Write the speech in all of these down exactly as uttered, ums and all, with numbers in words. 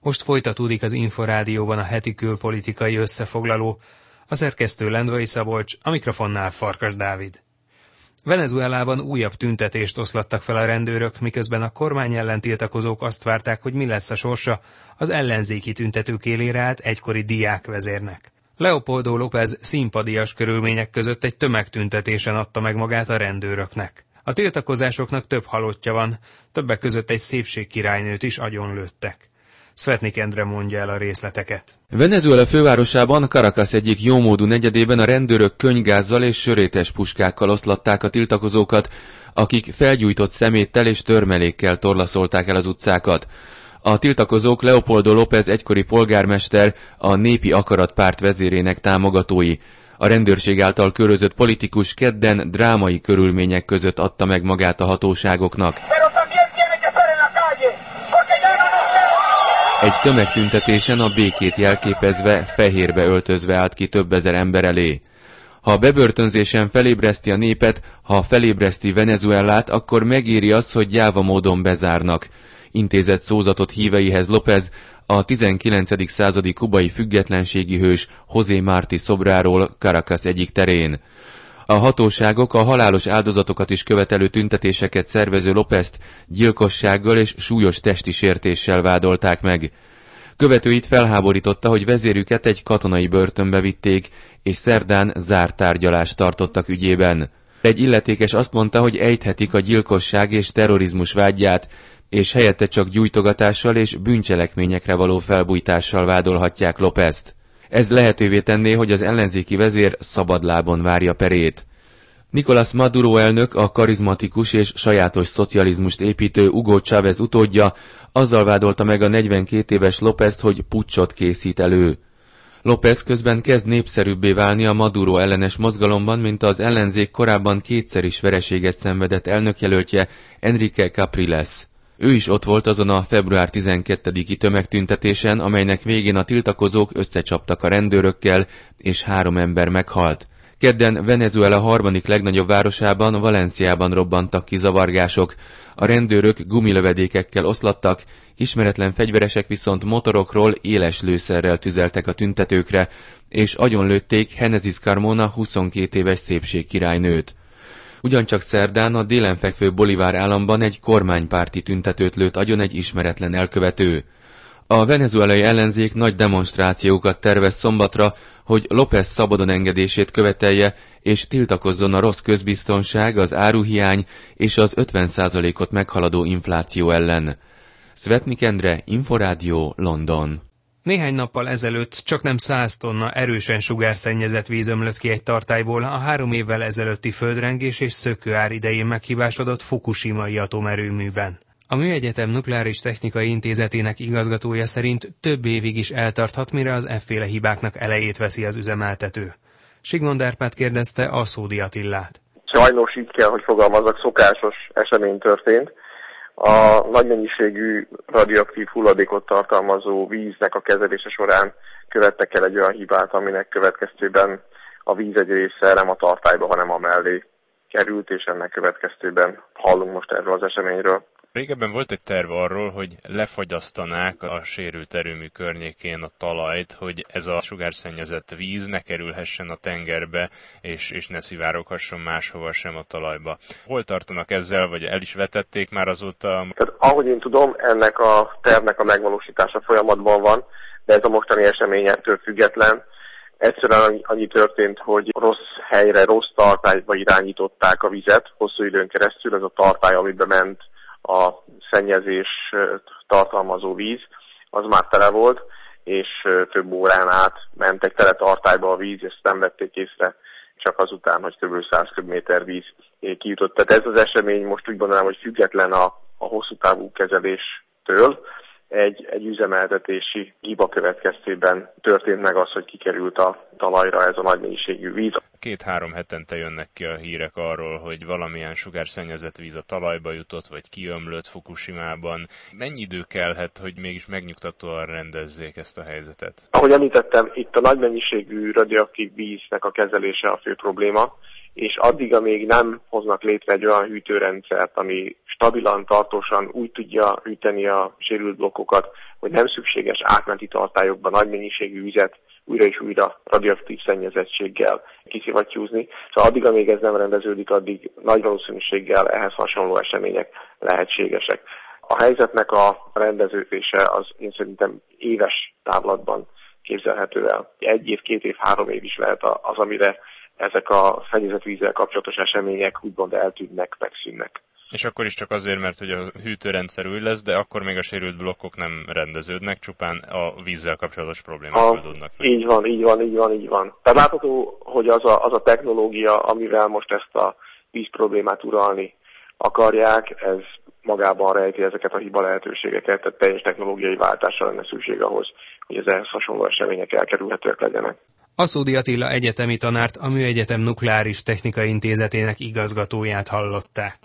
Most folytatódik az Inforádióban a heti külpolitikai összefoglaló. A szerkesztő Lendvai Szabolcs, a mikrofonnál Farkas Dávid. Venezuelában újabb tüntetést oszlattak fel a rendőrök, miközben a kormány ellen tiltakozók azt várták, hogy mi lesz a sorsa az ellenzéki tüntetők élére állt egykori diákvezérnek. Leopoldo López színpadias körülmények között egy tömegtüntetésen adta meg magát a rendőröknek. A tiltakozásoknak több halottja van, többek között egy szépségkirálynőt is agyonlőttek. Szvetnik Endre mondja el a részleteket. Venezuela fővárosában, Caracas egyik jómódú negyedében a rendőrök könnygázzal és sörétes puskákkal oszlatták a tiltakozókat, akik felgyújtott szeméttel és törmelékkel torlaszolták el az utcákat. A tiltakozók Leopoldo López egykori polgármester, a Népi Akarat párt vezérének támogatói. A rendőrség által körözött politikus kedden drámai körülmények között adta meg magát a hatóságoknak. Egy tömegtüntetésen a békét jelképezve, fehérbe öltözve állt ki több ezer ember elé. Ha a bebörtönzésen felébreszti a népet, ha felébreszti Venezuelát, akkor megéri az, hogy gyáva módon bezárnak. Intézett szózatot híveihez López, a tizenkilencedik századi kubai függetlenségi hős José Martí szobráról Caracas egyik terén. A hatóságok a halálos áldozatokat is követelő tüntetéseket szervező Lópezt gyilkossággal és súlyos testi sértéssel vádolták meg. Követőit felháborította, hogy vezérüket egy katonai börtönbe vitték, és szerdán zárt tárgyalást tartottak ügyében. Egy illetékes azt mondta, hogy ejthetik a gyilkosság és terrorizmus vádját, és helyette csak gyújtogatással és bűncselekményekre való felbujtással vádolhatják Lópezt. Ez lehetővé tenné, hogy az ellenzéki vezér szabadlábon várja perét. Nicolás Maduro elnök, a karizmatikus és sajátos szocializmust építő Hugo Chávez utódja azzal vádolta meg a negyvenkét éves Lópezt, hogy puccsot készít elő. López közben kezd népszerűbbé válni a Maduro ellenes mozgalomban, mint az ellenzék korábban kétszer is vereséget szenvedett elnökjelöltje Enrique Capriles. Ő is ott volt azon a február tizenkettediki tömegtüntetésen, amelynek végén a tiltakozók összecsaptak a rendőrökkel, és három ember meghalt. Kedden Venezuela harmadik legnagyobb városában, Valenciában robbantak ki zavargások. A rendőrök gumilövedékekkel oszlattak, ismeretlen fegyveresek viszont motorokról éles lőszerrel tüzeltek a tüntetőkre, és agyonlőtték Genesis Carmona huszonkét éves szépségkirálynőt. Ugyancsak szerdán a délen fekvő Bolívar államban egy kormánypárti tüntetőt lőtt agyon egy ismeretlen elkövető. A venezuelai ellenzék nagy demonstrációkat tervez szombatra, hogy López szabadon engedését követelje, és tiltakozzon a rossz közbiztonság, az áruhiány és az ötven százalékot meghaladó infláció ellen. Szvetnik Endre, Inforádió, London. Néhány nappal ezelőtt csaknem száz tonna erősen sugárszennyezett víz ömlött ki egy tartályból a három évvel ezelőtti földrengés és szökőár idején meghibásodott Fukushimai atomerőműben. A Műegyetem Nukleáris Technikai Intézetének igazgatója szerint több évig is eltarthat, mire az efféle hibáknak elejét veszi az üzemeltető. Sigmond Árpád kérdezte Aszódi Attillát. Sajnos így kell, hogy fogalmazzak, szokásos esemény történt. A nagy mennyiségű radioaktív hulladékot tartalmazó víznek a kezelése során követtek el egy olyan hibát, aminek következtében a víz egy része nem a tartályba, hanem a mellé került, és ennek következtében hallunk most erről az eseményről. Régebben volt egy terv arról, hogy lefagyasztanák a sérült erőmű környékén a talajt, hogy ez a sugárszennyezett víz ne kerülhessen a tengerbe, és, és ne szivároghasson máshova sem a talajba. Hol tartanak ezzel, vagy el is vetették már azóta? Tehát, ahogy én tudom, ennek a tervnek a megvalósítása folyamatban van, de ez a mostani esemény ettől független. Egyszerűen annyi történt, hogy rossz helyre, rossz tartályba irányították a vizet hosszú időn keresztül. Ez a tartály, amiben ment a szennyezés tartalmazó víz, az már tele volt, és több órán át mentek tele tartályba a víz, és nem vették észre csak azután, hogy kb. száz köbméter víz kijutott. Tehát ez az esemény most úgy gondolom, hogy független a, a hosszú távú kezeléstől, egy, egy üzemeltetési hiba következtében történt meg az, hogy kikerült a talajra ez a nagy mennyiségű víz. Két-három hetente jönnek ki a hírek arról, hogy valamilyen sugárszennyezett víz a talajba jutott, vagy kiömlött Fukushimában. Mennyi idő kellhet, hogy mégis megnyugtatóan rendezzék ezt a helyzetet? Ahogy említettem, itt a nagy mennyiségű radioaktív víznek a kezelése a fő probléma, és addig, amíg nem hoznak létre egy olyan hűtőrendszert, ami stabilan, tartósan úgy tudja hűteni a sérült blokkokat, hogy nem szükséges átmeneti tartályokban nagy mennyiségű vizet újra és újra radioaktív szennyezettséggel kiszivattyúzni. Szóval addig, amíg ez nem rendeződik, addig nagy valószínűséggel ehhez hasonló események lehetségesek. A helyzetnek a rendeződése az én szerintem éves távlatban képzelhető el. Egy év, két év, három év is lehet az, amire ezek a szennyezett kapcsolatos események úgymond eltűnnek, megszűnnek. És akkor is csak azért, mert hogy a hűtőrendszer új lesz, de akkor még a sérült blokkok nem rendeződnek, csupán a vízzel kapcsolatos problémák oldódnak meg. Így van, így van, így van, így van. Tehát látható, hogy az a, az a technológia, amivel most ezt a víz problémát uralni akarják, ez magában rejti ezeket a hiba lehetőségeket, tehát teljes technológiai váltásra lenne szükség ahhoz, hogy az ehhez hasonló események elkerülhetőek legyenek. Aszódi Attila egyetemi tanárt, a Műegyetem Nukleáris Technikai Intézetének igazgatóját hallották.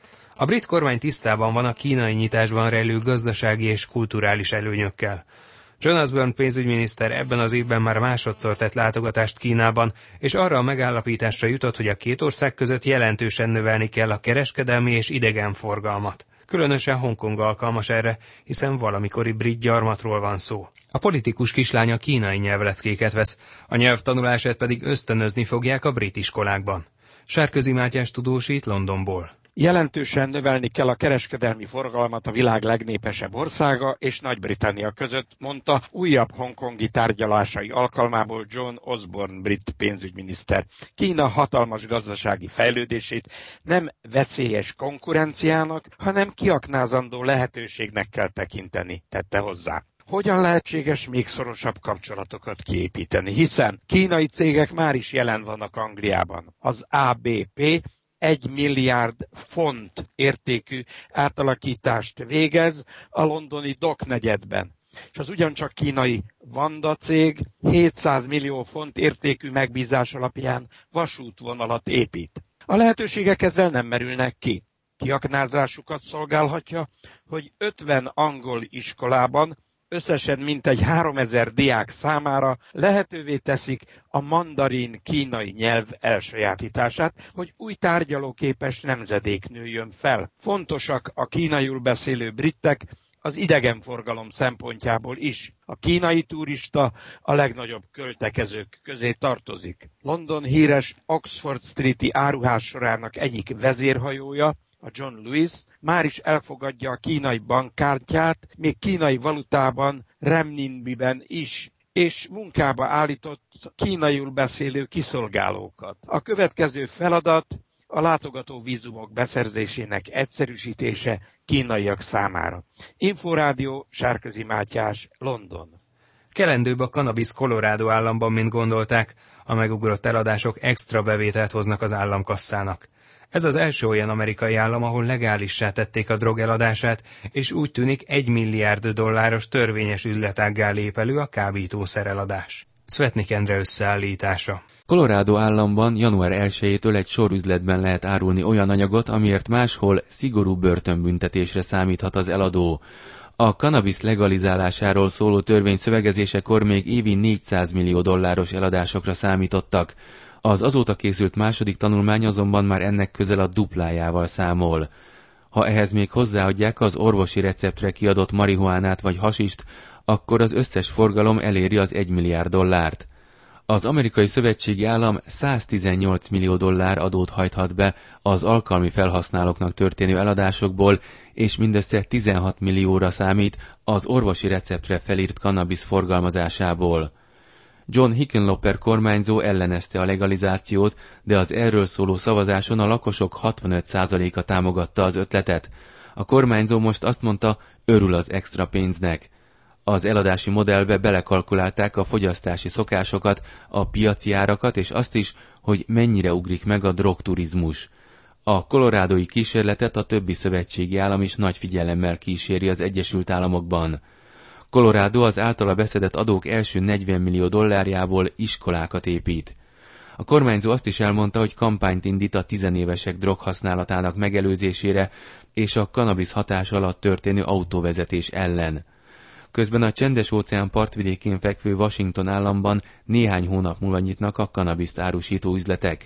A brit kormány tisztában van a kínai nyitásban rejlő gazdasági és kulturális előnyökkel. John Osborne pénzügyminiszter ebben az évben már másodszor tett látogatást Kínában, és arra a megállapításra jutott, hogy a két ország között jelentősen növelni kell a kereskedelmi és idegenforgalmat. Különösen Hongkong alkalmas erre, hiszen valamikori brit gyarmatról van szó. A politikus kislánya kínai nyelvleckéket vesz, a nyelv tanulását pedig ösztönözni fogják a brit iskolákban. Sárközi Mátyás tudósít Londonból. Jelentősen növelni kell a kereskedelmi forgalmat a világ legnépesebb országa és Nagy-Britannia között, mondta újabb hongkongi tárgyalásai alkalmából John Osborne brit pénzügyminiszter. Kína hatalmas gazdasági fejlődését nem veszélyes konkurenciának, hanem kiaknázandó lehetőségnek kell tekinteni, tette hozzá. Hogyan lehetséges még szorosabb kapcsolatokat kiépíteni, hiszen kínai cégek már is jelen vannak Angliában. Az á bé pé egy milliárd font értékű átalakítást végez a londoni Dock negyedben. És az ugyancsak kínai Wanda cég hétszáz millió font értékű megbízás alapján vasútvonalat épít. A lehetőségek ezzel nem merülnek ki. Kiaknázásukat szolgálhatja, hogy ötven angol iskolában összesen mintegy háromezer diák számára lehetővé teszik a mandarin kínai nyelv elsajátítását, hogy új tárgyalóképes nemzedék nőjön fel. Fontosak a kínaiul beszélő britek az idegenforgalom szempontjából is. A kínai turista a legnagyobb költekezők közé tartozik. London híres Oxford Street-i áruházsorának egyik vezérhajója, a John Lewis már is elfogadja a kínai bankkártyát, még kínai valutában, renminbiben is, és munkába állított kínaiul beszélő kiszolgálókat. A következő feladat a látogató vízumok beszerzésének egyszerűsítése kínaiak számára. Inforádió, Sárközi Mátyás, London. Kelendőbb a Cannabis Colorado államban, mint gondolták, a megugrott eladások extra bevételt hoznak az államkasszának. Ez az első olyan amerikai állam, ahol legálissá tették a drog eladását, és úgy tűnik egy milliárd dolláros törvényes üzletággá lép elő a kábítószer eladás. Szvetnik Endre összeállítása. Colorado államban január elsejétől egy sor üzletben lehet árulni olyan anyagot, amiért máshol szigorú börtönbüntetésre számíthat az eladó. A kannabisz legalizálásáról szóló törvény szövegezésekor még évi négyszáz millió dolláros eladásokra számítottak. Az azóta készült második tanulmány azonban már ennek közel a duplájával számol. Ha ehhez még hozzáadják az orvosi receptre kiadott marihuánát vagy hasist, akkor az összes forgalom eléri az egy milliárd dollárt. Az amerikai szövetségi állam száztizennyolc millió dollár adót hajthat be az alkalmi felhasználóknak történő eladásokból, és mindössze tizenhat millióra számít az orvosi receptre felírt kannabisz forgalmazásából. John Hickenlooper kormányzó ellenezte a legalizációt, de az erről szóló szavazáson a lakosok hatvanöt százaléka támogatta az ötletet. A kormányzó most azt mondta, örül az extra pénznek. Az eladási modellbe belekalkulálták a fogyasztási szokásokat, a piaci árakat és azt is, hogy mennyire ugrik meg a drogturizmus. A kolorádói kísérletet a többi szövetségi állam is nagy figyelemmel kíséri az Egyesült Államokban. Colorado az általa beszedett adók első negyven millió dollárjából iskolákat épít. A kormányzó azt is elmondta, hogy kampányt indít a tizenévesek droghasználatának megelőzésére és a kannabisz hatás alatt történő autóvezetés ellen. Közben a Csendes-óceán partvidékén fekvő Washington államban néhány hónap múlva nyitnak a kannabiszt árusító üzletek.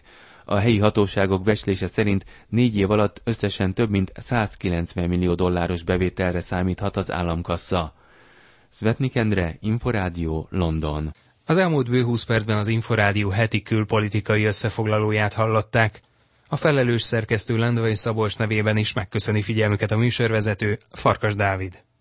A helyi hatóságok becslése szerint négy év alatt összesen több mint százkilencven millió dolláros bevételre számíthat az államkassa. Szvetnik Endre, Inforádió, London. Az elmúlt bő húsz percben az Inforádió heti külpolitikai összefoglalóját hallották. A felelős szerkesztő Lendvai Szabolcs nevében is megköszöni figyelmüket a műsorvezető, Farkas Dávid.